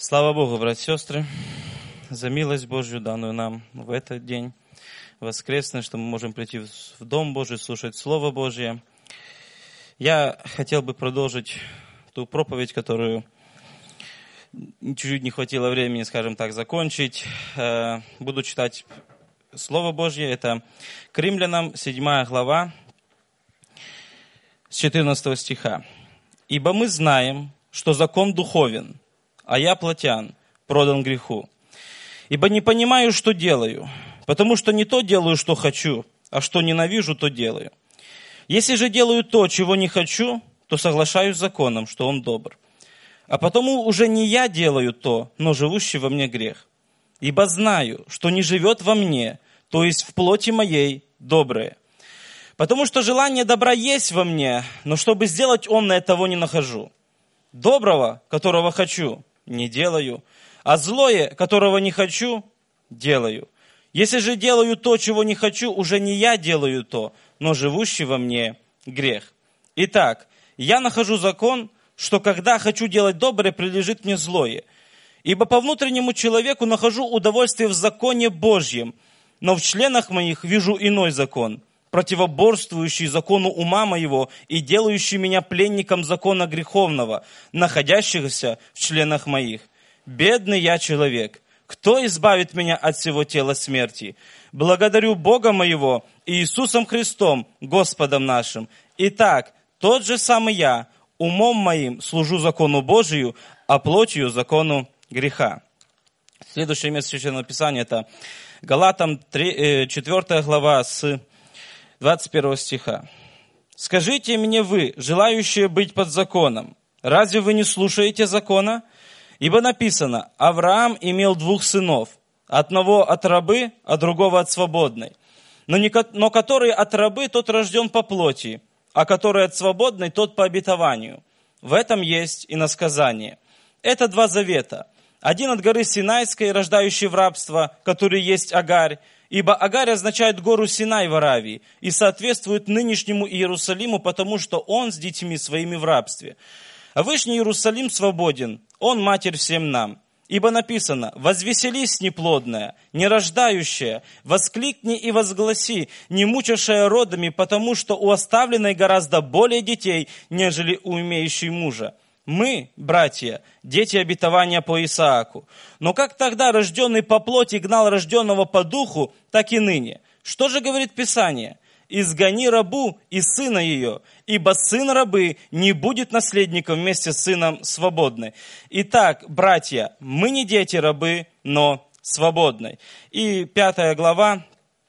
Слава Богу, братья и сестры, за милость Божью, данную нам в этот день воскресный, что мы можем прийти в Дом Божий, слушать Слово Божье. Я хотел бы продолжить ту проповедь, которую чуть-чуть не хватило времени, скажем так, закончить. Буду читать Слово Божье. Это к Римлянам, 7 глава, с 14 стиха. «Ибо мы знаем, что закон духовен, а я плотян, продан греху. Ибо не понимаю, что делаю, потому что не то делаю, что хочу, а что ненавижу, то делаю. Если же делаю то, чего не хочу, то соглашаюсь с законом, что он добр. А потому уже не я делаю то, но живущий во мне грех. Ибо знаю, что не живет во мне, то есть в плоти моей, доброе. Потому что желание добра есть во мне, но чтобы сделать онное, того не нахожу. Доброго, которого хочу, не делаю, а злое, которого не хочу, делаю. Если же делаю то, чего не хочу, уже не я делаю то, но живущий во мне грех. Итак, я нахожу закон, что когда хочу делать доброе, прилежит мне злое. Ибо по внутреннему человеку нахожу удовольствие в законе Божьем, но в членах моих вижу иной закон, противоборствующий закону ума моего и делающий меня пленником закона греховного, находящегося в членах моих. Бедный я человек, кто избавит меня от всего тела смерти? Благодарю Бога моего и Иисусом Христом, Господом нашим. Итак, тот же самый я, умом моим служу закону Божию, а плотью закону греха». Следующее место Священного Писания – это Галатам 4 глава с 21 стиха. «Скажите мне вы, желающие быть под законом, разве вы не слушаете закона? Ибо написано, Авраам имел 2 сынов, одного от рабы, а другого от свободной. Но который от рабы, тот рожден по плоти, а который от свободной, тот по обетованию. В этом есть иносказание. Это 2 завета. Один от горы Синайской, рождающей в рабство, который есть Агарь, ибо Агарь означает гору Синай в Аравии и соответствует нынешнему Иерусалиму, потому что он с детьми своими в рабстве. А Вышний Иерусалим свободен, он матерь всем нам. Ибо написано, возвеселись, неплодная, нерождающая, воскликни и возгласи, не мучившая родами, потому что у оставленной гораздо более детей, нежели у имеющей мужа. Мы, братья, дети обетования по Исааку. Но как тогда рожденный по плоти гнал рожденного по духу, так и ныне. Что же говорит Писание? «Изгони рабу и сына ее, ибо сын рабы не будет наследником вместе с сыном свободной». Итак, братья, мы не дети рабы, но свободной. И 5 глава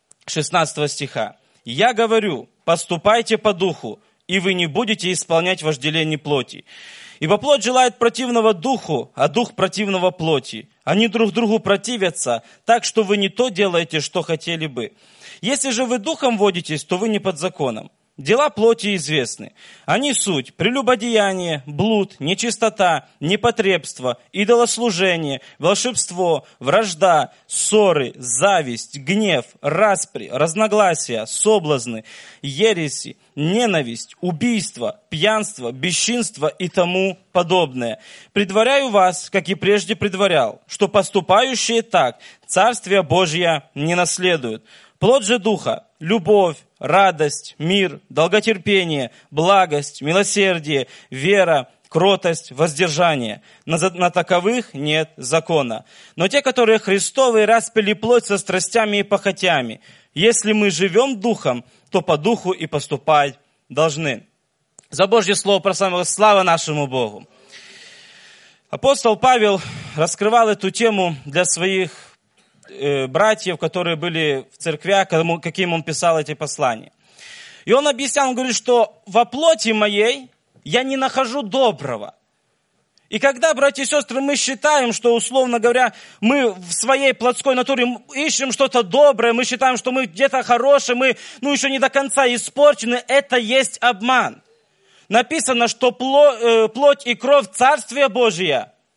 16 стиха. «Я говорю, поступайте по духу, и вы не будете исполнять вожделение плоти. Ибо плоть желает противного духу, а дух противного плоти. Они друг другу противятся, так что вы не то делаете, что хотели бы. Если же вы духом водитесь, то вы не под законом. Дела плоти известны. Они суть: прелюбодеяние, блуд, нечистота, непотребство, идолослужение, волшебство, вражда, ссоры, зависть, гнев, распри, разногласия, соблазны, ереси, ненависть, убийство, пьянство, бесчинство и тому подобное. Предваряю вас, как и прежде предварял, что поступающие так Царствие Божье не наследуют. Плоть же Духа – любовь, радость, мир, долготерпение, благость, милосердие, вера, кротость, воздержание. На таковых нет закона. Но те, которые Христовы, распяли плоть со страстями и похотями. Если мы живем Духом, то по Духу и поступать должны». За Божье Слово прославим, слава нашему Богу. Апостол Павел раскрывал эту тему для своих братьев, которые были в церквях, каким он писал эти послания. И он объяснял, он говорит, что во плоти моей я не нахожу доброго. И когда, братья и сестры, мы считаем, что, условно говоря, мы в своей плотской натуре ищем что-то доброе, мы считаем, что мы где-то хорошие, мы еще не до конца испорчены, это есть обман. Написано, что плоть и кровь Царствия Божия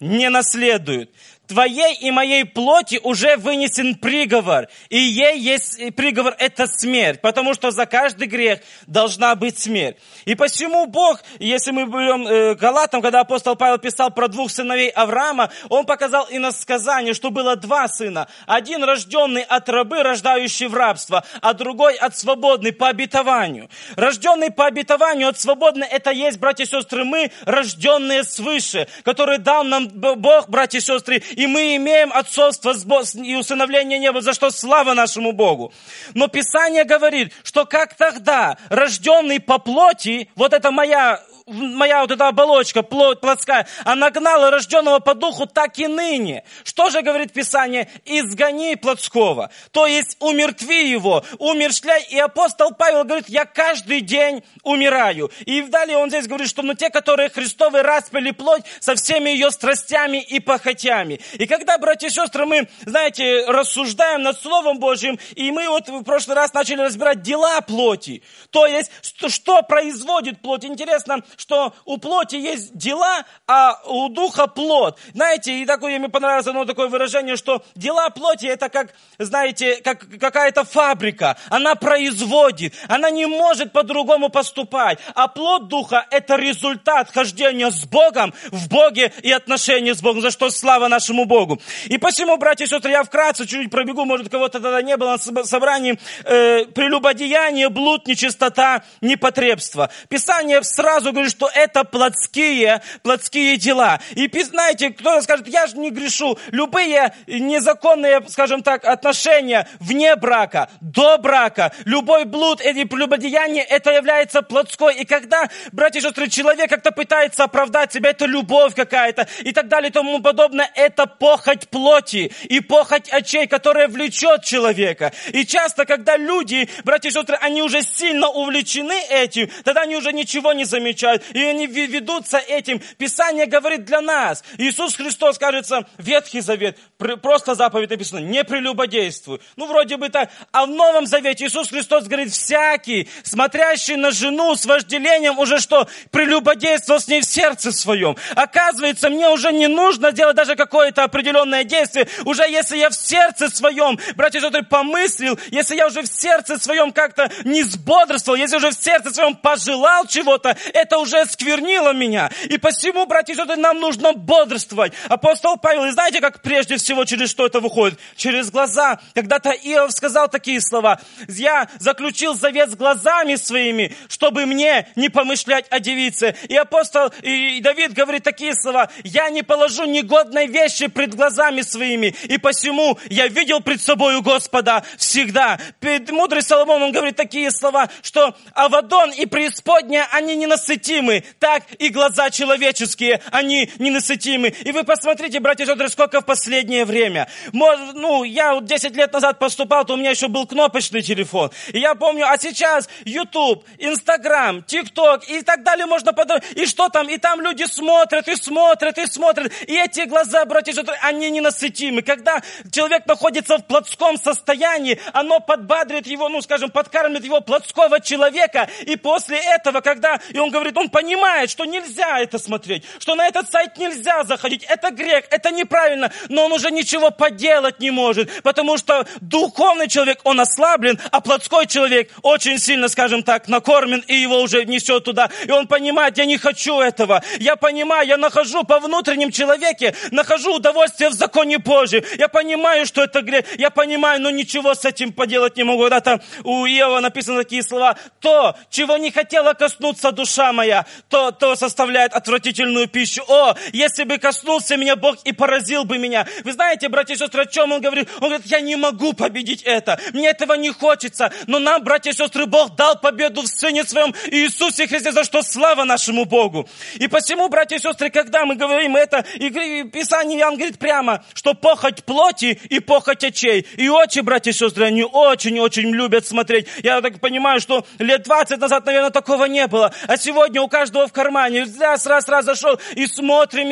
не наследуют. Твоей и моей плоти уже вынесен приговор, и ей есть приговор – это смерть, потому что за каждый грех должна быть смерть. И посему Бог, если мы берем Галатам, когда апостол Павел писал про 2 сыновей Авраама, он показал иносказание, что было 2 сына. Один рожденный от рабы, рождающий в рабство, а другой от свободный по обетованию. Рожденный по обетованию от свободный – это есть, братья и сестры, мы, рожденные свыше, которые дал нам Бог, братья и сестры, и мы имеем отцовство и усыновление неба, за что слава нашему Богу. Но Писание говорит, что как тогда рожденный по плоти, вот это моя вот эта оболочка, плоть плотская, она гнала рожденного по духу, так и ныне. Что же говорит Писание? Изгони плотского, то есть умертви его, умерщвляй. И апостол Павел говорит, я каждый день умираю. И далее он здесь говорит, что те, которые Христовы распяли плоть со всеми ее страстями и похотями. И когда, братья и сестры, мы, знаете, рассуждаем над Словом Божьим, и мы вот в прошлый раз начали разбирать дела плоти, то есть, что производит плоть. Интересно, что у плоти есть дела, а у духа плод. Знаете, и такое мне понравилось одно такое выражение, что дела плоти это как, знаете, как какая-то фабрика. Она производит, она не может по-другому поступать. А плод духа это результат хождения с Богом, в Боге и отношения с Богом, за что слава нашему Богу. И посему, братья и сестры, я вкратце чуть-чуть пробегу, может, кого-то тогда не было на собрании. Прелюбодеяние, блуд, нечистота, непотребство. Писание сразу говорит, что это плотские дела. И знаете, кто-то скажет, я же не грешу. Любые незаконные, скажем так, отношения вне брака, до брака, любой блуд или прелюбодеяние, это является плотской. И когда, братья и сестры, человек как-то пытается оправдать себя, это любовь какая-то и так далее и тому подобное, это похоть плоти и похоть очей, которая влечет человека. И часто, когда люди, братья и сестры, они уже сильно увлечены этим, тогда они уже ничего не замечают, и они ведутся этим. Писание говорит для нас. Иисус Христос, кажется, Ветхий Завет, просто заповедь написано, не прелюбодействуй. Ну, вроде бы так. А в Новом Завете Иисус Христос говорит, всякий, смотрящий на жену с вожделением, уже что? Прелюбодействовал с ней в сердце своем. Оказывается, мне уже не нужно делать даже какое-то определенное действие. Уже если я в сердце своем, братья и сестры, помыслил, если я уже в сердце своем как-то не сбодрствовал, если уже в сердце своем пожелал чего-то, это уже сквернило меня. И посему, братья и сестры, нам нужно бодрствовать. Апостол Павел, и знаете, как прежде всего через что это выходит? Через глаза. Когда-то Иов сказал такие слова. Я заключил завет с глазами своими, чтобы мне не помышлять о девице. И Давид говорит такие слова. Я не положу негодной вещи пред глазами своими. И посему я видел пред собою Господа всегда. Мудрый Соломон, он говорит такие слова, что Авадон и преисподняя, они ненасытимы, так и глаза человеческие, они ненасытимы. И вы посмотрите, братья и сестры, сколько в последнее время. Я 10 лет назад поступал, то у меня еще был кнопочный телефон. И я помню, а сейчас YouTube, Instagram, TikTok и так далее можно подать. И что там? И там люди смотрят, и смотрят, и смотрят. И эти глаза, братья и сестры, они ненасытимы. Когда человек находится в плотском состоянии, оно подбадривает его, подкармливает его плотского человека. И после этого, и он говорит, он понимает, что нельзя это смотреть, что на этот сайт нельзя заходить, это грех, это неправильно, но он уже ничего поделать не может, потому что духовный человек, он ослаблен, а плотской человек очень сильно, накормен, и его уже несет туда, и он понимает, я не хочу этого, я понимаю, я нахожу по внутреннем человеке, нахожу удовольствие в законе Божьем, я понимаю, что это грех, я понимаю, но ничего с этим поделать не могу. Когда-то у Иова написаны такие слова, то, чего не хотела коснуться душа моя, то составляет отвратительную пищу. Если бы коснулся меня Бог и поразил бы меня. Вы знаете, братья и сестры, о чем он говорит? Он говорит, я не могу победить это. Мне этого не хочется. Но нам, братья и сестры, Бог дал победу в Сыне Своем Иисусе Христе, за что слава нашему Богу. И посему, братья и сестры, когда мы говорим это, и Писание Иоанн говорит прямо, что похоть плоти и похоть очей. И очи, братья и сестры, они очень-очень любят смотреть. Я так понимаю, что лет 20 назад, наверное, такого не было. А сегодня у каждого в кармане. Раз зашел и смотрим.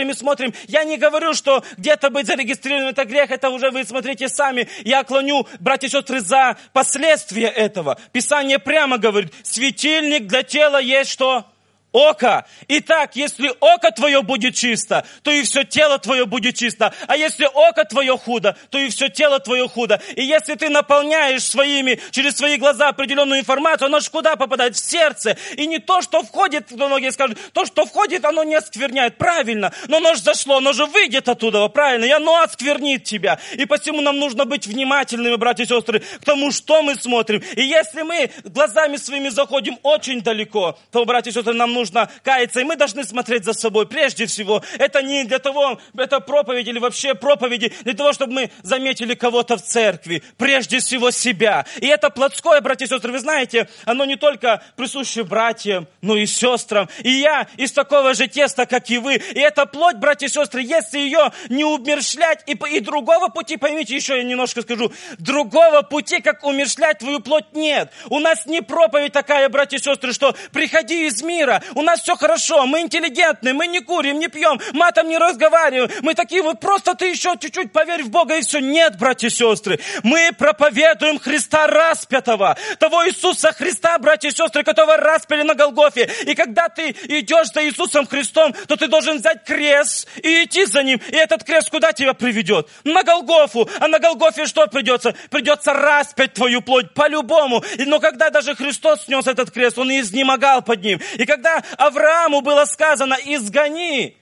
Я не говорю, что где-то быть зарегистрированным это грех, это уже вы смотрите сами. Я клоню, братья и сестры, за последствия этого. Писание прямо говорит, светильник для тела есть что? око. Итак, если око твое будет чисто, то и все тело твое будет чисто. А если око твое худо, то и все тело твое худо. И если ты наполняешь через свои глаза определенную информацию, оно ж куда попадает? В сердце. И не то, что входит, многие скажут, то, что входит, оно не оскверняет. Правильно. Но оно же зашло, оно же выйдет оттуда, правильно. И оно осквернит тебя. И посему нам нужно быть внимательными, братья и сестры, к тому, что мы смотрим. И если мы глазами своими заходим очень далеко, то, братья и сестры, нам нужно каяться. И мы должны смотреть за собой. Прежде всего, это не для того, это проповедь или вообще проповеди, для того, чтобы мы заметили кого-то в церкви. Прежде всего себя. И это плотское, братья и сестры, вы знаете, оно не только присуще братьям, но и сестрам. И я из такого же теста, как и вы. И эта плоть, братья и сестры, если ее не умерщвлять, и другого пути, поймите, еще я немножко скажу, другого пути, как умерщвлять твою плоть, нет. У нас не проповедь такая, братья и сестры, что приходи из мира, у нас все хорошо, мы интеллигентны, мы не курим, не пьем, матом не разговариваем, мы такие вот, просто ты еще чуть-чуть поверь в Бога и все. Нет, братья и сестры, мы проповедуем Христа распятого, того Иисуса Христа, братья и сестры, которого распяли на Голгофе. И когда ты идешь за Иисусом Христом, то ты должен взять крест и идти за Ним. И этот крест куда тебя приведет? На Голгофу. А на Голгофе что придется? Придется распять твою плоть по-любому. Но когда даже Христос снес этот крест, Он и изнемогал под ним. И когда Аврааму было сказано: изгони,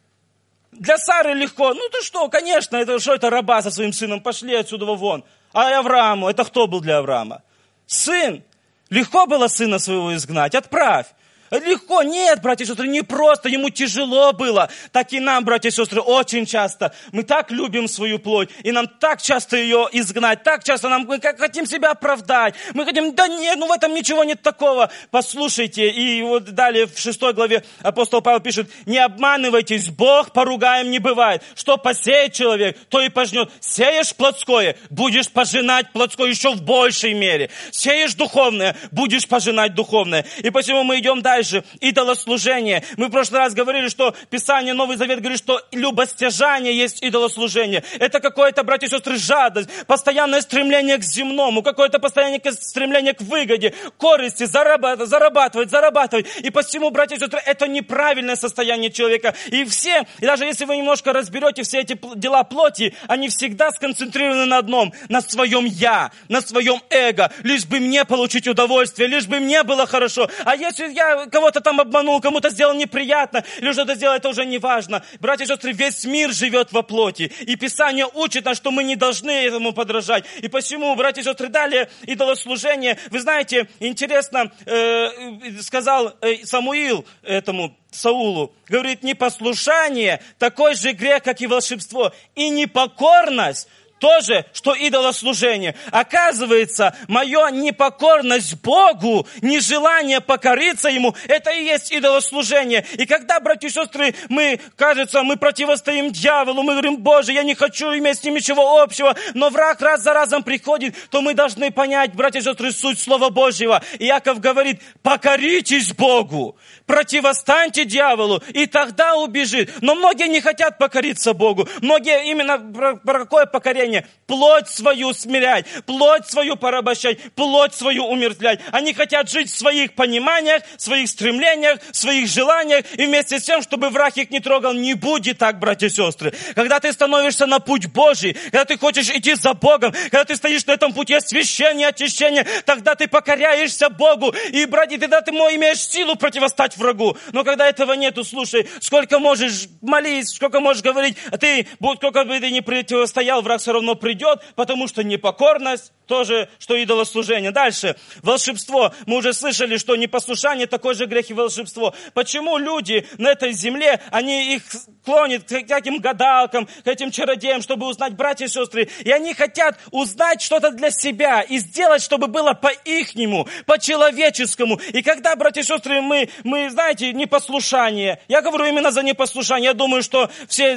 для Сары легко. Ну ты что, конечно, это раба со своим сыном, пошли отсюда вон. А Аврааму, это кто был для Авраама? Сын. Легко было сына своего изгнать? Отправь. Легко? Нет, братья и сестры, не просто, ему тяжело было. Так и нам, братья и сестры, очень часто. Мы так любим свою плоть, и нам так часто ее изгнать, так часто мы как хотим себя оправдать. Мы хотим, да нет, в этом ничего нет такого. Послушайте, и вот далее в 6 главе апостол Павел пишет: не обманывайтесь, Бог поругаем не бывает. Что посеет человек, то и пожнет. Сеешь плотское, будешь пожинать плотское еще в большей мере. Сеешь духовное, будешь пожинать духовное. И посему мы идем дальше. Идолослужение. Мы в прошлый раз говорили, что Писание, Новый Завет говорит, что любостяжание есть идолослужение. Это какое-то, братья и сестры, жадность, постоянное стремление к земному, какое-то постоянное стремление к выгоде, корысти, зарабатывать. И посему, братья и сестры, это неправильное состояние человека. И даже если вы немножко разберете все эти дела плоти, они всегда сконцентрированы на одном, на своем я, на своем эго, лишь бы мне получить удовольствие, лишь бы мне было хорошо. А если я кого-то там обманул, кому-то сделал неприятно, или что-то сделал, это уже не важно. Братья и сестры, весь мир живет во плоти. И Писание учит нас, что мы не должны этому подражать. И посему, братья и сестры, далее идолослужение. Вы знаете, интересно, сказал Самуил этому Саулу, говорит: непослушание такой же грех, как и волшебство. И непокорность то же, что идолослужение. Оказывается, моя непокорность Богу, нежелание покориться Ему, это и есть идолослужение. И когда, братья и сестры, мы противостоим дьяволу, мы говорим: Боже, я не хочу иметь с ним ничего общего, но враг раз за разом приходит, то мы должны понять, братья и сестры, суть Слова Божьего. И Иаков говорит: покоритесь Богу, противостаньте дьяволу, и тогда убежит. Но многие не хотят покориться Богу. Многие именно про какое покорение? Плоть свою смирять, плоть свою порабощать, плоть свою умертвлять. Они хотят жить в своих пониманиях, в своих стремлениях, в своих желаниях, и вместе с тем, чтобы враг их не трогал. Не будет так, братья и сестры. Когда ты становишься на путь Божий, когда ты хочешь идти за Богом, когда ты стоишь на этом пути освящения, очищения, тогда ты покоряешься Богу. И, братья, тогда ты имеешь силу противостать врагу. Но когда этого нету, слушай, сколько можешь молить, сколько можешь говорить, сколько бы ты ни противостоял, враг все равно придет, потому что непокорность тоже, что идолослужение. Дальше. Волшебство. Мы уже слышали, что непослушание такой же грех и волшебство. Почему люди на этой земле, они их клонят к этим гадалкам, к этим чародеям, чтобы узнать, братья и сестры, и они хотят узнать что-то для себя и сделать, чтобы было по-ихнему, по-человеческому. И когда, братья и сестры, мы, знаете, непослушание, я говорю именно за непослушание, я думаю, что все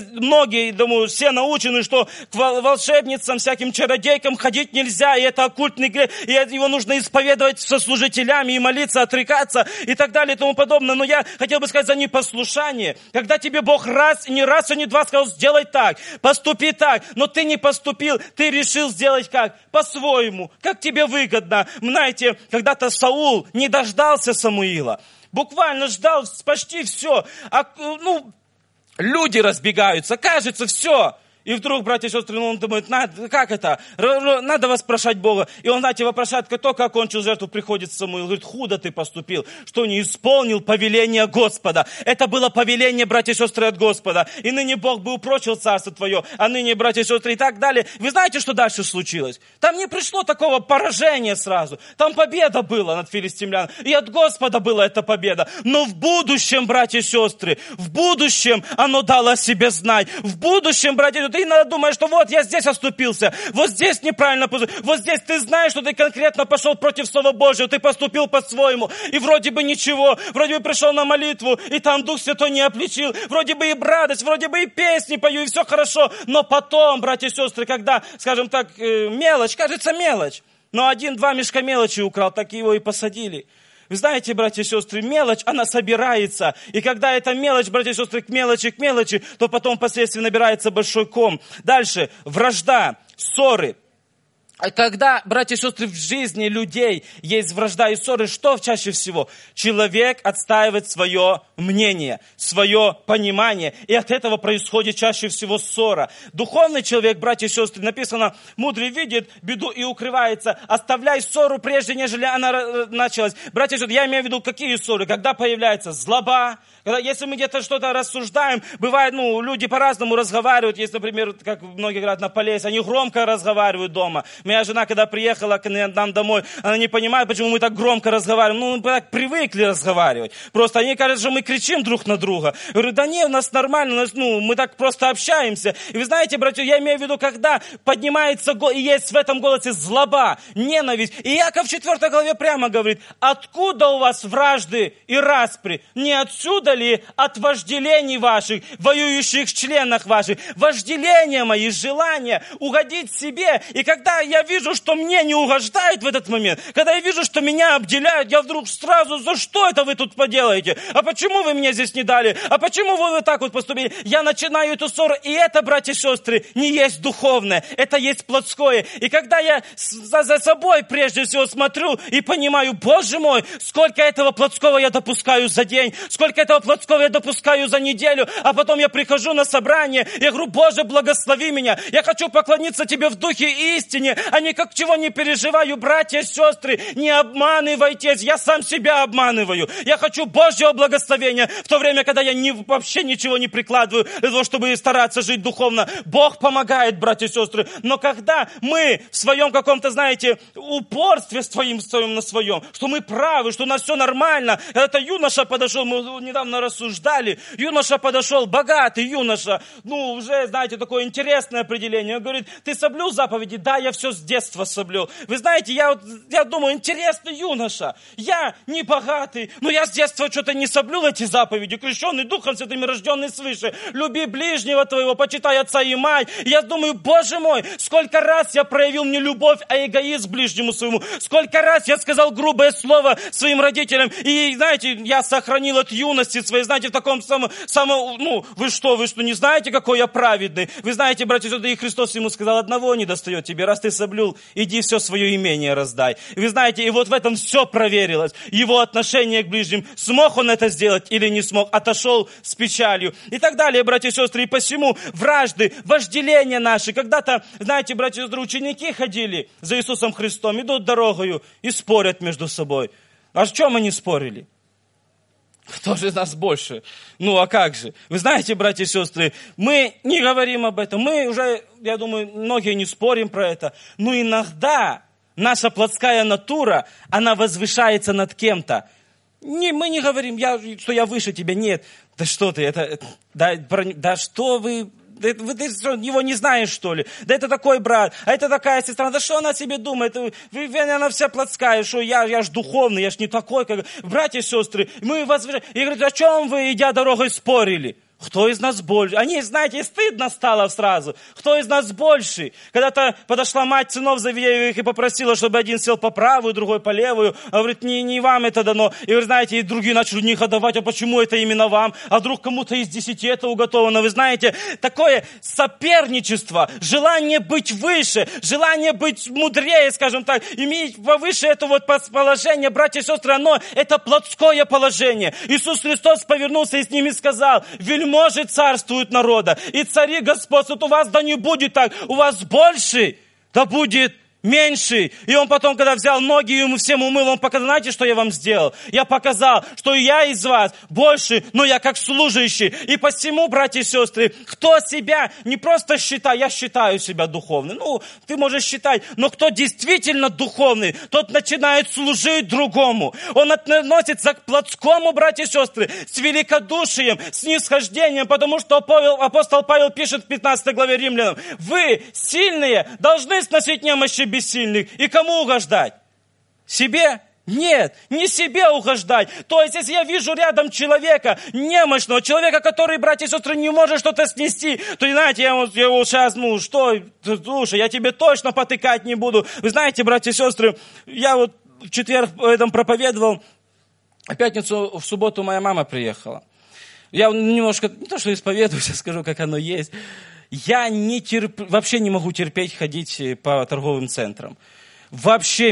научены, что к волшебницам, всяким чародейкам ходить нельзя, и это оккультный грех, и его нужно исповедовать со служителями и молиться, отрекаться и так далее и тому подобное. Но я хотел бы сказать за непослушание. Когда тебе Бог раз, и не два сказал: сделай так, поступи так, но ты не поступил, ты решил сделать как? По-своему, как тебе выгодно. Знаете, когда-то Саул не дождался Самуила. буквально ждал почти все. Люди разбегаются, кажется, все. И вдруг, братья и сестры, он думает, как это? Надо вопрошать Бога. И он, знаете, вопрошает, как только окончил жертву, приходит Самуил, говорит, худо ты поступил, что не исполнил повеление Господа. Это было повеление, братья и сестры, от Господа. И ныне Бог бы упрочил царство твое, а ныне, братья и сестры, и так далее. Вы знаете, что дальше случилось? Там не пришло такого поражения сразу. Там победа была над филистимлянами. И от Господа была эта победа. Но в будущем, братья и сестры, в будущем оно дало о себе знать. В будущем, братья и сестры, ты иногда думаешь, что вот я здесь оступился, вот здесь неправильно поступил, вот здесь ты знаешь, что ты конкретно пошел против Слова Божьего, ты поступил по-своему, и вроде бы ничего, вроде бы пришел на молитву, и там Дух Святой не обличил, вроде бы и радость, вроде бы и песни пою, и все хорошо, но потом, братья и сестры, когда, скажем так, мелочь, кажется мелочь, но 1-2 мешка мелочи украл, так его и посадили. Вы знаете, братья и сестры, мелочь, она собирается. И когда эта мелочь, братья и сестры, к мелочи, то потом впоследствии набирается большой ком. Дальше, вражда, ссоры. А когда, братья и сестры, в жизни людей есть вражда и ссоры, что чаще всего? Человек отстаивает свое мнение, свое понимание, и от этого происходит чаще всего ссора. Духовный человек, братья и сестры, написано, мудрый видит беду и укрывается. Оставляй ссору прежде, нежели она началась. Братья и сестры, я имею в виду, какие ссоры? Когда появляется злоба, если мы где-то что-то рассуждаем, бывает, люди по-разному разговаривают. Есть, например, как многие говорят на Полесье, они громко разговаривают дома. Моя жена, когда приехала к нам домой, она не понимает, почему мы так громко разговариваем. Мы так привыкли разговаривать. Просто они кажется, что мы кричим друг на друга. Я говорю, да нет, у нас нормально, мы так просто общаемся. И вы знаете, братья, я имею в виду, когда поднимается и есть в этом голосе злоба, ненависть. И Иаков в 4 главе прямо говорит, откуда у вас вражды и распри? Не отсюда ли от вожделений ваших, воюющих в членах ваших? Вожделения мои, желания угодить себе. И когда я вижу, что мне не угождает в этот момент, когда я вижу, что меня обделяют, я вдруг сразу, за что это вы тут поделаете? А почему вы мне здесь не дали? А почему вы вот так вот поступили? Я начинаю эту ссору, и это, братья и сестры, не есть духовное, это есть плотское. И когда я за собой прежде всего смотрю и понимаю, Боже мой, сколько этого плотского я допускаю за день, сколько этого плотского я допускаю за неделю, а потом я прихожу на собрание, я говорю, Боже, благослови меня, я хочу поклониться Тебе в духе и истине, а никак чего не переживаю, братья и сестры, не обманывайтесь, я сам себя обманываю, я хочу Божьего благословения, в то время, когда я вообще ничего не прикладываю для того, чтобы стараться жить духовно. Бог помогает, братья и сестры, но когда мы в своем каком-то, знаете, упорстве на своем, что мы правы, что у нас все нормально, когда-то юноша подошел, мы недавно рассуждали, юноша подошел, богатый юноша, уже, знаете, такое интересное определение, он говорит, ты соблюл заповеди? Да, я все с детства соблюл. Вы знаете, я думаю, интересный юноша, я не богатый, но я с детства что-то не соблюл эти заповеди, крещенный Духом Святым и рожденный свыше, люби ближнего твоего, почитай отца и мать. И я думаю, Боже мой, сколько раз я проявил не любовь, а эгоизм к ближнему своему, сколько раз я сказал грубое слово своим родителям, и, знаете, я сохранил от юности своей, знаете, в таком вы что, не знаете, какой я праведный? Вы знаете, братья и сестры, и Христос ему сказал, одного не достает тебе, раз ты соблюл, иди все свое имение раздай. И вы знаете, и вот в этом все проверилось. Его отношение к ближним. Смог он это сделать или не смог? Отошел с печалью. И так далее, братья и сестры. И посему вражды, вожделения наши. Когда-то, знаете, братья и сестры, ученики ходили за Иисусом Христом, идут дорогою и спорят между собой. А в чем они спорили? Кто же из нас больше? А как же? Вы знаете, братья и сестры, мы не говорим об этом. Мы уже, я думаю, многие не спорим про это. Но иногда наша плотская натура, она возвышается над кем-то. Мы не говорим, что я выше тебя. Нет. Да что ты, да что вы... Ты его не знаешь, что ли? Да это такой брат, а это такая сестра. Да что она о себе думает? Она вся плотская, что я ж духовный, я ж не такой, как... Братья и сестры, мы возвышаем. И говорят, о чем вы, идя дорогой, спорили? Кто из нас больше? Они, знаете, стыдно стало сразу. Кто из нас больше? Когда-то подошла мать сынов Завидеевых и попросила, чтобы один сел по правую, другой по левую. А говорит, не вам это дано. И вы знаете, и другие начали них отдавать, а почему это именно вам? А вдруг кому-то из 10 это уготовано? Вы знаете, такое соперничество, желание быть выше, желание быть мудрее, скажем так, иметь повыше это вот положение, братья и сестры, оно, это плотское положение. Иисус Христос повернулся и с ними сказал, вельможи царствуют народа, и цари господствуют. У вас да не будет так, у вас больше, да будет меньше. И он потом, когда взял ноги и ему всем умыл, он показал, знаете, что я вам сделал? Я показал, что я из вас больше, но я как служащий. И посему, братья и сестры, кто себя не просто считает, я считаю себя духовным. Ну, ты можешь считать, но кто действительно духовный, тот начинает служить другому. Он относится к плотскому, братья и сестры, с великодушием, с нисхождением, потому что апостол Павел пишет в 15 главе Римлянам, вы, сильные, должны сносить немощи бессильных. И кому угождать? Себе? Нет, не себе угождать. То есть, если я вижу рядом человека, немощного, человека, который, братья и сестры, не может что-то снести, то, знаете, я его сейчас, слушай, я тебе точно потыкать не буду. Вы знаете, братья и сестры, я вот в четверг этом проповедовал, а в пятницу, в субботу моя мама приехала. Я немножко, не то что исповедуюсь, я скажу, как оно есть. Я вообще не могу терпеть ходить по торговым центрам. Вообще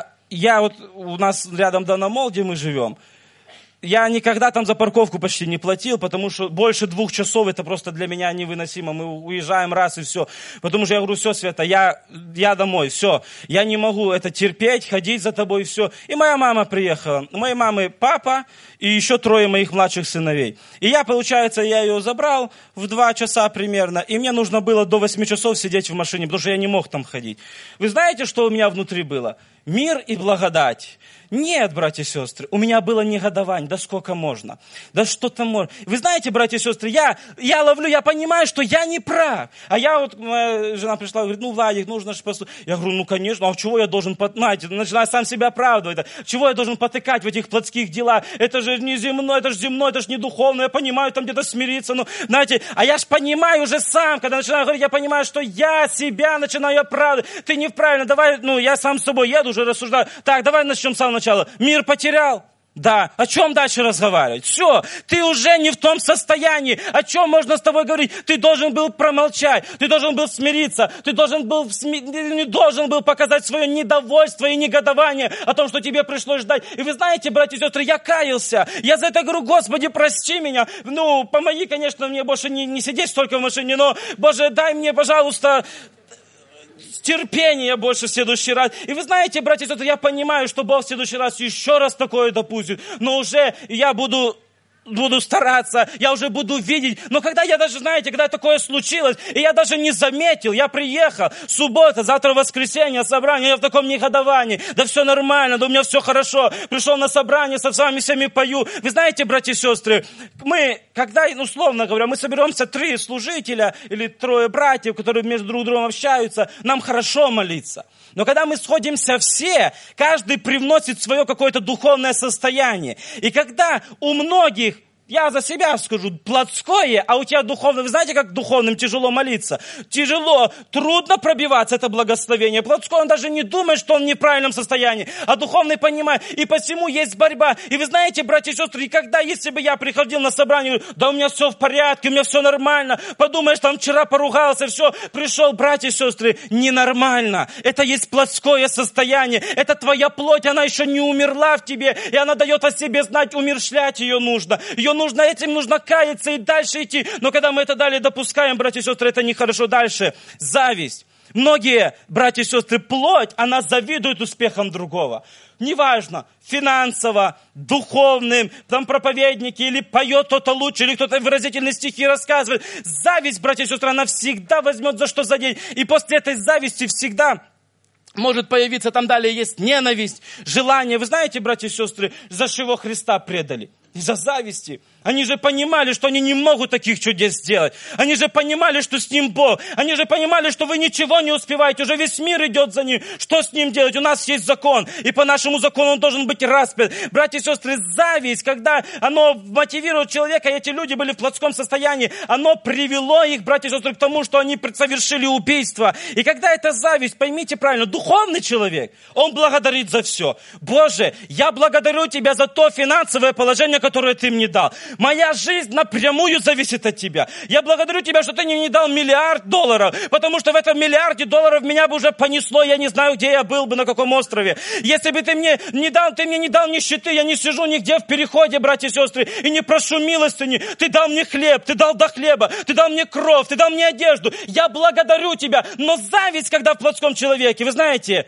у нас рядом Данамол, где мы живем, я никогда там за парковку почти не платил, потому что больше 2 часов это просто для меня невыносимо. Мы уезжаем раз и все. Потому что я говорю, все, Света, я домой, все. Я не могу это терпеть, ходить за тобой, все. И моя мама приехала. У моей мамы папа и еще 3 моих младших сыновей. И получается, я ее забрал в 2 часа примерно, и мне нужно было до 8 часов сидеть в машине, потому что я не мог там ходить. Вы знаете, что у меня внутри было? Мир и благодать. Нет, братья и сестры, у меня было негодование, да сколько можно, да что-то можно. Вы знаете, братья и сестры, я ловлю, я понимаю, что я не прав. А моя жена пришла и говорит, Владик, нужно же послушать. Я говорю, конечно, а чего я должен, начинаю сам себя оправдывать. Чего я должен потыкать в этих плотских делах? Это же не земное, это же не духовное, я понимаю, там где-то смириться. Знаете, а я ж понимаю уже сам, когда начинаю говорить, я понимаю, что я себя начинаю оправдывать. Ты неправильно, давай, я сам с собой еду, уже рассуждаю. Так, давай начнем с самого начала. Мир потерял? Да. О чем дальше разговаривать? Все. Ты уже не в том состоянии. О чем можно с тобой говорить? Ты должен был промолчать. Ты должен был смириться. Ты не должен был показать свое недовольство и негодование о том, что тебе пришлось ждать. И вы знаете, братья и сестры, я каялся. Я за это говорю, Господи, прости меня. Помоги, конечно, мне больше не сидеть столько в машине, но, Боже, дай мне, пожалуйста, терпение больше в следующий раз. И вы знаете, братья и сестры, я понимаю, что Бог в следующий раз еще раз такое допустит. Но уже я буду стараться, я уже буду видеть. Но когда когда такое случилось, и я даже не заметил, я приехал, суббота, завтра воскресенье, собрание, я в таком негодовании. Да все нормально, да у меня все хорошо. Пришел на собрание, со вами всеми пою. Вы знаете, братья и сестры, условно говоря, мы соберемся 3 служителя или 3 братьев, которые между друг другом общаются, нам хорошо молиться. Но когда мы сходимся все, каждый привносит свое какое-то духовное состояние. И когда у многих, я за себя скажу, плотское, а у тебя духовное, вы знаете, как духовным тяжело молиться? Тяжело, трудно пробиваться это благословение. Плотской, он даже не думает, что он в неправильном состоянии, а духовный понимает. И посему есть борьба. И вы знаете, братья и сестры, если бы я приходил на собрание, говорю, да у меня все в порядке, у меня все нормально, подумаешь, там вчера поругался, все, пришел, братья и сестры, ненормально. Это есть плотское состояние. Это твоя плоть, она еще не умерла в тебе, и она дает о себе знать, умерщвлять ее нужно. Этим нужно каяться и дальше идти. Но когда мы это далее допускаем, братья и сестры, это нехорошо. Дальше. Зависть. Многие, братья и сестры, плоть, она завидует успехам другого. Неважно, финансово, духовным, там проповедники, или поет кто-то лучше, или кто-то выразительные стихи рассказывает. Зависть, братья и сестры, она всегда возьмет за что задеть. И после этой зависти всегда может появиться, там далее есть ненависть, желание. Вы знаете, братья и сестры, за чего Христа предали? Из-за зависти. Они же понимали, что они не могут таких чудес сделать. Они же понимали, что с ним Бог. Они же понимали, что вы ничего не успеваете. Уже весь мир идет за ним. Что с ним делать? У нас есть закон. И по нашему закону он должен быть распят. Братья и сестры, зависть, когда оно мотивирует человека, и эти люди были в плотском состоянии, оно привело их, братья и сестры, к тому, что они совершили убийство. И когда эта зависть, поймите правильно, духовный человек, он благодарит за все. Боже, я благодарю Тебя за то финансовое положение, которое Ты мне дал. Моя жизнь напрямую зависит от Тебя. Я благодарю Тебя, что Ты мне не дал $1 миллиард, потому что в этом $1 миллиарде меня бы уже понесло, я не знаю, где я был бы, на каком острове. Если бы Ты мне не дал нищеты, я не сижу нигде в переходе, братья и сестры, и не прошу милостыни. Ты дал мне хлеб, Ты дал до хлеба, Ты дал мне кровь, Ты дал мне одежду. Я благодарю Тебя. Но зависть, когда в плотском человеке, вы знаете,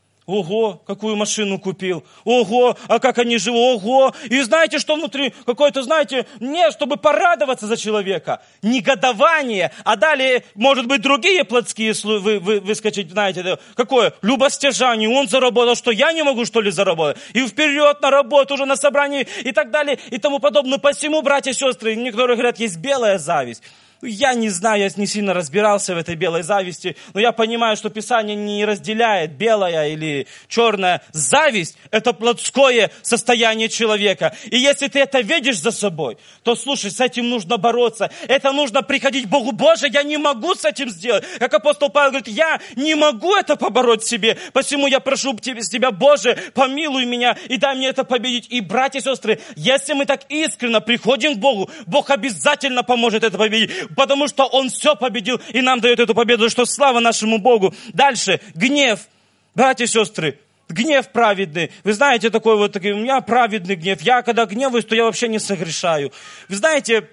ого, какую машину купил, ого, а как они живут, ого. И знаете, что внутри какое-то, знаете, не, чтобы порадоваться за человека, негодование, а далее, может быть, другие плотские выскочить, знаете, какое, любостяжание, он заработал, что я не могу, что ли, заработать, и вперед на работу, уже на собрании, и так далее, и тому подобное. Посему, братья и сестры, некоторые говорят, есть белая зависть. Я не знаю, я не сильно разбирался в этой белой зависти, но я понимаю, что Писание не разделяет белая или черная. Зависть – это плотское состояние человека. И если ты это видишь за собой, то, слушай, с этим нужно бороться. Это нужно приходить к Богу. Боже, я не могу с этим сделать. Как апостол Павел говорит, я не могу это побороть в себе. Посему я прошу Тебя, Боже, помилуй меня и дай мне это победить. И, братья и сестры, если мы так искренне приходим к Богу, Бог обязательно поможет это победить. Потому что Он все победил и нам дает эту победу, что слава нашему Богу. Дальше, гнев. Братья и сестры, гнев праведный. Вы знаете, такой вот, у меня праведный гнев. Я когда гневаюсь, то я вообще не согрешаю. Вы знаете,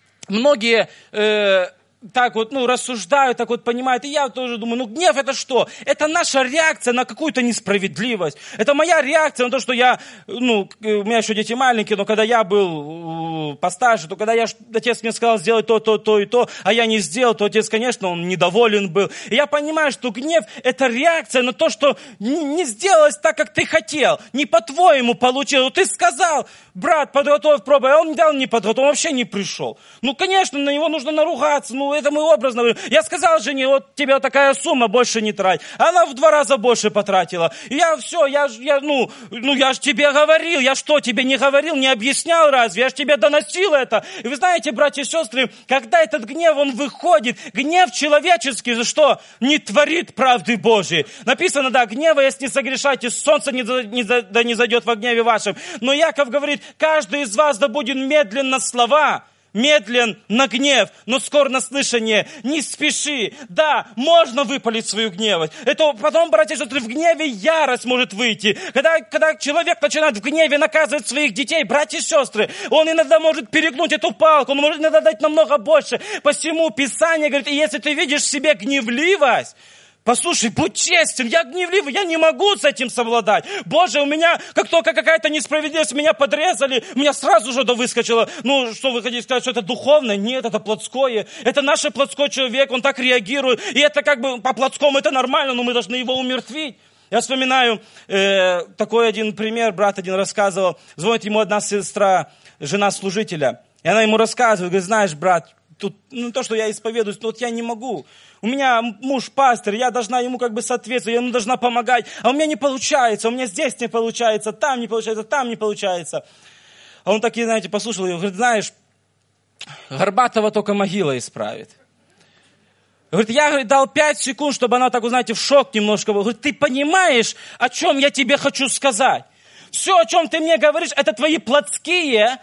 многие так вот, рассуждают, так вот понимают. И я тоже думаю, гнев это что? Это наша реакция на какую-то несправедливость. Это моя реакция на то, что я, у меня еще дети маленькие, но когда я был постарше, то когда отец мне сказал сделать то и то, а я не сделал, то отец, конечно, он недоволен был. И я понимаю, что гнев это реакция на то, что не сделалось так, как ты хотел. Не по-твоему получилось. Ты сказал, брат, подготовь пробу, а он не подготовил, он вообще не пришел. Конечно, на него нужно наругаться, это мы образно говорим. Я сказал жене, вот тебе такая сумма, больше не трать. Она в 2 раза больше потратила. И я ж тебе говорил, я что, тебе не говорил, не объяснял разве? Я ж тебе доносил это. И вы знаете, братья и сестры, когда этот гнев, он выходит, гнев человеческий, за что? Не творит правды Божьей. Написано, гневаясь не согрешайте, солнце не зайдет во гневе вашем. Но Яков говорит, каждый из вас да будет медленно слова, медлен на гнев, но скоро на слышание. Не спеши. Да, можно выпалить свою гневость. Это потом, братья и сестры, в гневе ярость может выйти. Когда человек начинает в гневе наказывать своих детей, братья и сестры, он иногда может перегнуть эту палку, он может иногда дать намного больше. Посему Писание говорит, и если ты видишь в себе гневливость, послушай, будь честен, я гневливый, я не могу с этим совладать. Боже, у меня, как только какая-то несправедливость, меня подрезали, у меня сразу же выскочило. Что вы хотите сказать, что это духовное? Нет, это плотское. Это наш плотской человек, он так реагирует. И это по-плотскому это нормально, но мы должны его умертвить. Я вспоминаю такой один пример, брат один рассказывал. Звонит ему одна сестра, жена служителя. И она ему рассказывает, говорит, знаешь, брат, тут, то, что я исповедуюсь, я не могу. У меня муж пастор, я должна ему соответствовать, я ему должна помогать. А у меня не получается, у меня здесь не получается, там не получается, там не получается. А он такие, знаете, послушал ее, говорит, знаешь, Горбатова только могила исправит. Говорит, я дал 5 секунд, чтобы она в шок немножко была. Говорит, ты понимаешь, о чем я тебе хочу сказать? Все, о чем ты мне говоришь, это твои плотские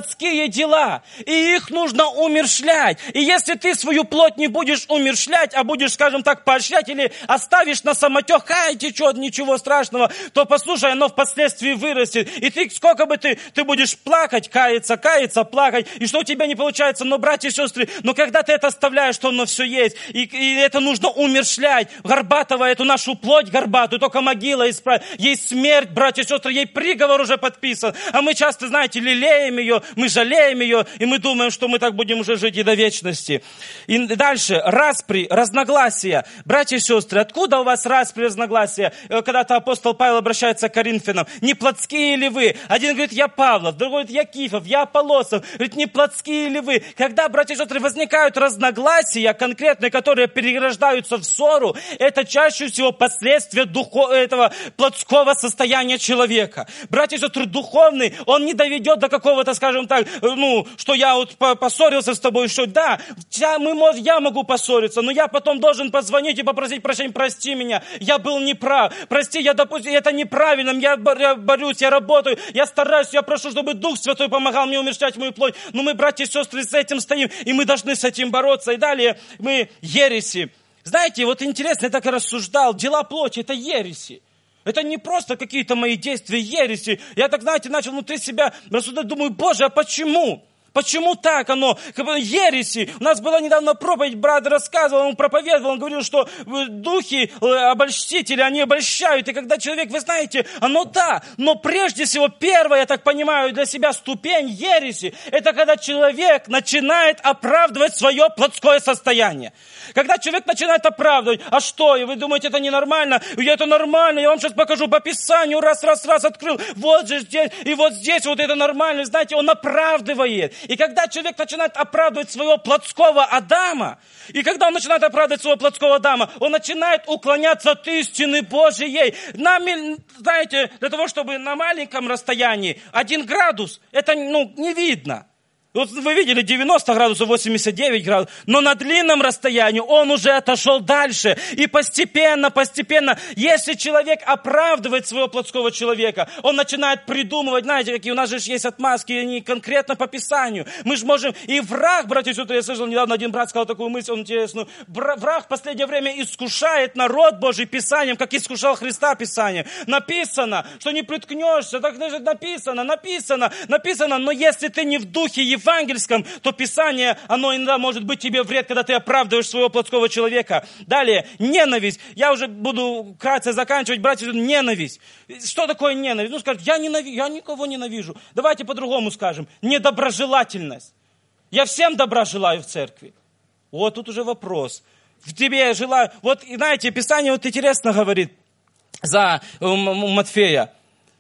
дела. И их нужно умерщвлять. И если ты свою плоть не будешь умерщвлять, а будешь, скажем так, поощрять или оставишь на самотек, течет, ничего страшного, то, послушай, оно впоследствии вырастет. И ты, сколько бы ты будешь плакать, каяться, плакать, и что у тебя не получается. Но, братья и сестры, когда ты это оставляешь, что оно все есть, и это нужно умерщвлять. Горбатого, эту нашу плоть горбатую, только могила исправит. Ей смерть, братья и сестры, ей приговор уже подписан. А мы часто, знаете, лелеем ее, мы жалеем ее, и мы думаем, что мы так будем уже жить и до вечности. И дальше, распри, разногласия. Братья и сестры, откуда у вас распри, разногласия? Когда-то апостол Павел обращается к Коринфянам. Не плотские ли вы? Один говорит, я Павлов, другой говорит, я Кифов, я Аполлосов. Говорит, не плотские ли вы? Когда, братья и сестры, возникают разногласия конкретные, которые перерождаются в ссору, это чаще всего последствия этого плотского состояния человека. Братья и сестры, духовный, он не доведет до какого-то, скажем так, что я вот поссорился с тобой, что да, я могу поссориться, но я потом должен позвонить и попросить прощения, прости меня, я был неправ, прости, допустим, это неправильно, я борюсь, я работаю, я стараюсь, я прошу, чтобы Дух Святой помогал мне умерщвлять мою плоть, но мы, братья и сестры, с этим стоим, и мы должны с этим бороться. И далее мы ереси. Знаете, вот интересно, я так и рассуждал, дела плоти – это ереси. Это не просто какие-то мои действия, ереси. Я так, знаете, начал внутри себя рассуждать, думаю, Боже, а почему? Почему так оно? Ереси. У нас была недавно проповедь, брат рассказывал, он проповедовал, он говорил, что духи обольстители, они обольщают. И когда человек, вы знаете, оно да, но прежде всего первая, я так понимаю, для себя ступень ереси, это когда человек начинает оправдывать свое плотское состояние. Когда человек начинает оправдывать, а что, и вы думаете, это ненормально? Это нормально, я вам сейчас покажу по Писанию, раз открыл, вот же здесь, и вот здесь, вот это нормально, знаете, он оправдывает. И когда человек начинает оправдывать своего плотского Адама, и когда он начинает оправдывать своего плотского Адама, он начинает уклоняться от истины Божией. Знаете, для того, чтобы на маленьком расстоянии 1 градус, это не видно. Вот вы видели 90 градусов, 89 градусов, но на длинном расстоянии он уже отошел дальше. И постепенно, если человек оправдывает своего плотского человека, он начинает придумывать, знаете, какие у нас же есть отмазки, они конкретно по Писанию. Мы же можем, и враг, братья и сестры, я слышал, недавно один брат сказал такую мысль, он интересную, враг в последнее время искушает народ Божий Писанием, как искушал Христа Писанием. Написано, что не приткнешься, так значит написано, но если ты не в духе евангельском, то Писание, оно иногда может быть тебе вред, когда ты оправдываешь своего плотского человека. Далее, ненависть. Я уже буду вкратце заканчивать, братья, ненависть. Что такое ненависть? Скажут, я никого ненавижу. Давайте по-другому скажем. Недоброжелательность. Я всем добра желаю в церкви. Вот тут уже вопрос. В тебе я желаю. Вот, знаете, Писание вот интересно говорит за Матфея.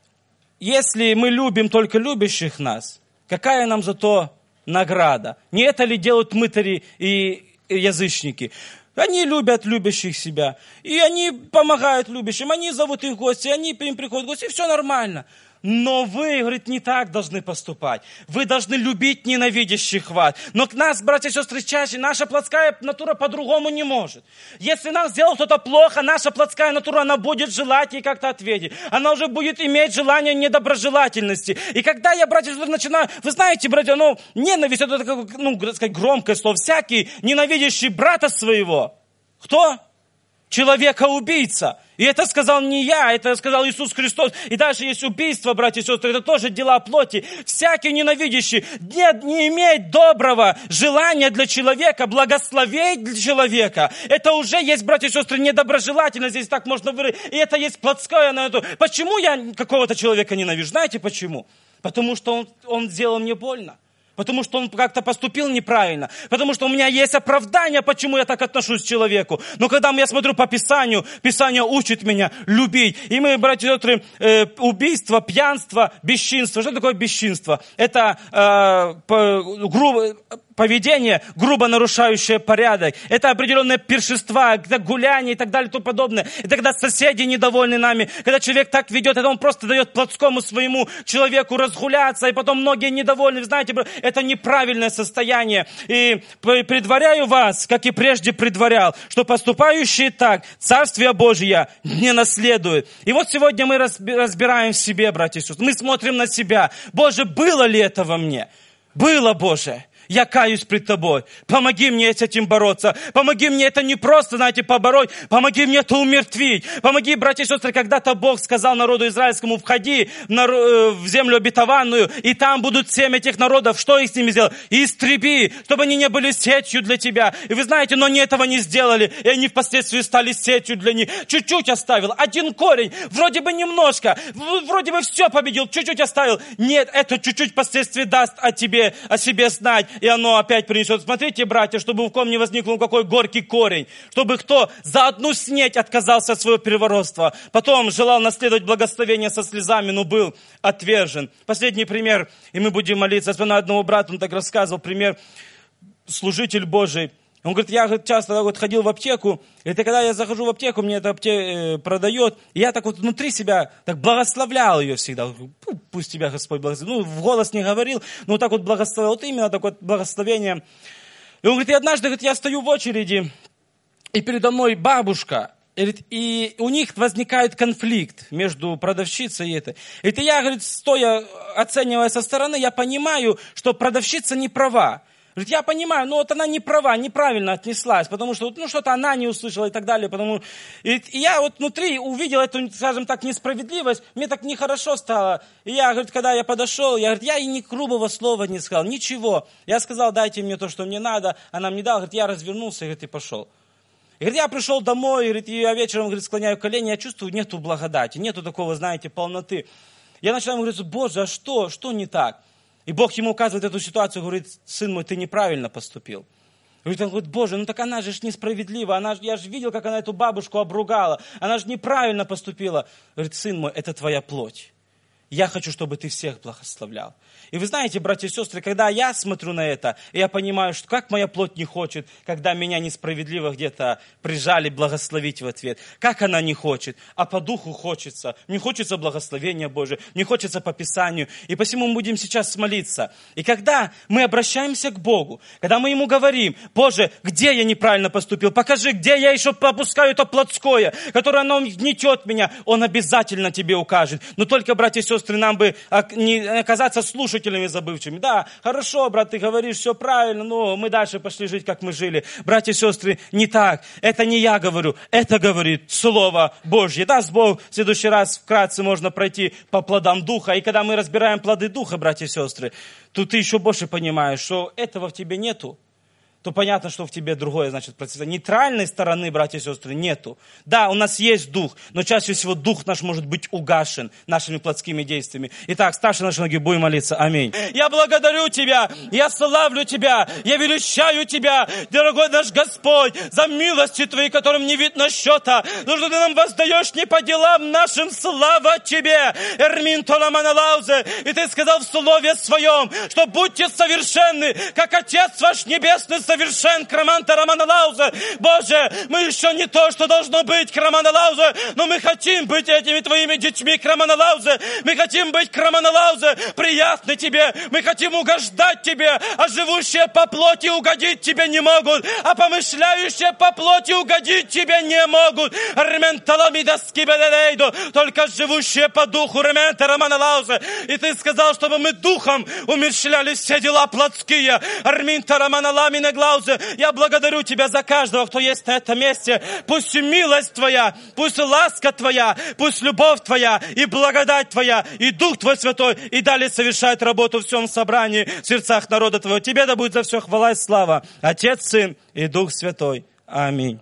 Если мы любим только любящих нас, какая нам за то награда? Не это ли делают мытари и язычники? Они любят любящих себя. И они помогают любящим. Они зовут их в гости, они им приходят в гости. И все нормально. Но вы, говорит, не так должны поступать. Вы должны любить ненавидящих вас. Но к нас, братья и сестры, чаще наша плотская натура по-другому не может. Если нам сделал кто-то плохо, наша плотская натура, она будет желать ей как-то ответить. Она уже будет иметь желание недоброжелательности. И когда я, братья и сестры, начинаю... Вы знаете, братья, ненависть, это такое, сказать, громкое слово. Всякий ненавидящий брата своего. Кто? Человека-убийца. И это сказал не я, это сказал Иисус Христос. И дальше есть убийство, братья и сестры, это тоже дела плоти. Всякий ненавидящий не имеет доброго желания для человека, благословить для человека. Это уже есть, братья и сестры, недоброжелательность, здесь так можно выразить. И это есть плотское. Почему я какого-то человека ненавижу? Знаете почему? Потому что он сделал мне больно. Потому что он как-то поступил неправильно. Потому что у меня есть оправдание, почему я так отношусь к человеку. Но когда я смотрю по Писанию, Писание учит меня любить. И мы, братья и сестры, убийство, пьянство, бесчинство. Что такое бесчинство? Это поведение, грубо нарушающее порядок. Это определенные пиршества, это гуляния и так далее и тому подобное. Это когда соседи недовольны нами. Когда человек так ведет, это он просто дает плотскому своему человеку разгуляться. И потом многие недовольны. Вы знаете, это неправильное состояние. И предваряю вас, как и прежде предварял, что поступающие так Царствие Божие не наследуют. И вот сегодня мы разбираем в себе, братья и сестры. Мы смотрим на себя. Боже, было ли это во мне? Было, Боже. я каюсь пред Тобой. Помоги мне с этим бороться. Помоги мне это не просто, знаете, побороть. Помоги мне это умертвить. Помоги, братья и сестры, когда-то Бог сказал народу израильскому, входи в землю обетованную, и там будут 7 этих народов. Что их с ними сделал? Истреби, чтобы они не были сетью для тебя. И вы знаете, но они этого не сделали. И они впоследствии стали сетью для них. Чуть-чуть оставил. Один корень. Вроде бы немножко. Вроде бы все победил. Чуть-чуть оставил. Нет, это чуть-чуть впоследствии даст о себе знать. И оно опять принесет. Смотрите, братья, чтобы в ком не возникло какой горький корень. Чтобы кто за одну снеть отказался от своего первородства. Потом желал наследовать благословение со слезами, но был отвержен. Последний пример. И мы будем молиться. Я вспоминаю одного брата, он так рассказывал. Пример. Служитель Божий. Он говорит, я часто ходил в аптеку, и когда я захожу в аптеку, мне эта аптека продает, и я так вот внутри себя так благословлял ее всегда. Пусть тебя Господь благословит. В голос не говорил, но так вот благословлял. Вот именно такое благословение. И он говорит, и однажды я стою в очереди, и передо мной бабушка, и у них возникает конфликт между продавщицей и этой. И я, говорит, стоя, оценивая со стороны, я понимаю, что продавщица не права. Говорит, я понимаю, но вот она не права, неправильно отнеслась, потому что что-то она не услышала и так далее. И я вот внутри увидел эту, скажем так, несправедливость, мне так нехорошо стало. И я, говорит, когда я подошел, я и ни грубого слова не сказал, ничего. Я сказал, дайте мне то, что мне надо, она мне дала, говорит, я развернулся, говорит, и пошел. И, говорит, я пришел домой, говорит, и я вечером, говорит, склоняю колени, я чувствую, нету благодати, нету такого, знаете, полноты. Я начинаю говорить, Боже, а что не так? И Бог ему указывает эту ситуацию, говорит, сын мой, ты неправильно поступил. Он говорит, Боже, так она же несправедлива, я же видел, как она эту бабушку обругала, она же неправильно поступила. Говорит, сын мой, это твоя плоть. Я хочу, чтобы ты всех благословлял. И вы знаете, братья и сестры, когда я смотрю на это, я понимаю, что как моя плоть не хочет, когда меня несправедливо где-то прижали благословить в ответ. Как она не хочет, а по духу хочется. Мне хочется благословения Божия, мне хочется по Писанию. И посему мы будем сейчас молиться. И когда мы обращаемся к Богу, когда мы Ему говорим, Боже, где я неправильно поступил, покажи, где я еще попускаю это плотское, которое оно гнетет меня, Он обязательно тебе укажет. Но только, братья и сестры, нам бы не оказаться слушателями забывчивыми. Да, хорошо, брат, ты говоришь все правильно, но мы дальше пошли жить, как мы жили. Братья и сестры, не так. Это не я говорю, это говорит Слово Божье. Даст Бог, в следующий раз вкратце можно пройти по плодам Духа. И когда мы разбираем плоды Духа, братья и сестры, то ты еще больше понимаешь, что этого в тебе нету. То понятно, что в тебе другое, значит, процесс. Нейтральной стороны, братья и сестры, нету. Да, у нас есть дух, но чаще всего дух наш может быть угашен нашими плотскими действиями. Итак, ставши наши ноги, будем молиться. Аминь. Я благодарю Тебя, я славлю Тебя, я величаю Тебя, дорогой наш Господь, за милости Твои, которым не видно счета. Но что Ты нам воздаешь не по делам нашим, слава Тебе. Эрмин толаманалаузе. И Ты сказал в Слове Своем, что будьте совершенны, как Отец ваш Небесный совершен, Краманта Романалаузе. Боже, мы еще не то, что должно быть, Краманалаузе, но мы хотим быть этими Твоими детьми, Краманалаузе. Мы хотим быть, Краманалаузе, приятны Тебе. Мы хотим угождать Тебе, а живущие по плоти угодить Тебе не могут, а помышляющие по плоти угодить Тебе не могут. Только живущие по духу, Ремента Романалаузе. И Ты сказал, чтобы мы духом умерщвляли все дела плотские. Арминта Романаламина Я благодарю Тебя за каждого, кто есть на этом месте. Пусть милость Твоя, пусть ласка Твоя, пусть любовь Твоя и благодать Твоя, и Дух Твой Святой, и далее совершает работу в всем собрании, в сердцах народа Твоего. Тебе да будет за все хвала и слава, Отец, Сын и Дух Святой. Аминь.